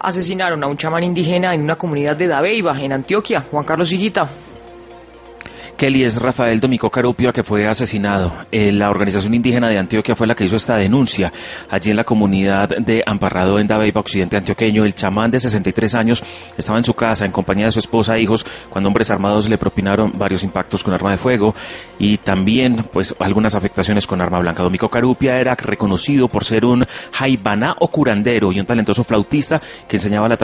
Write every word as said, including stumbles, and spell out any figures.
Asesinaron a un chamán indígena en una comunidad de Dabeiba, en Antioquia. Juan Carlos Sillita. Kelly, es Rafael Domico Carupia, que fue asesinado. Eh, la organización indígena de Antioquia fue la que hizo esta denuncia. Allí en la comunidad de Amparrado, en Dabeiba, occidente antioqueño, el chamán de sesenta y tres años estaba en su casa en compañía de su esposa e hijos cuando hombres armados le propinaron varios impactos con arma de fuego y también pues algunas afectaciones con arma blanca. Domico Carupia era reconocido por ser un jaibaná o curandero y un talentoso flautista que enseñaba la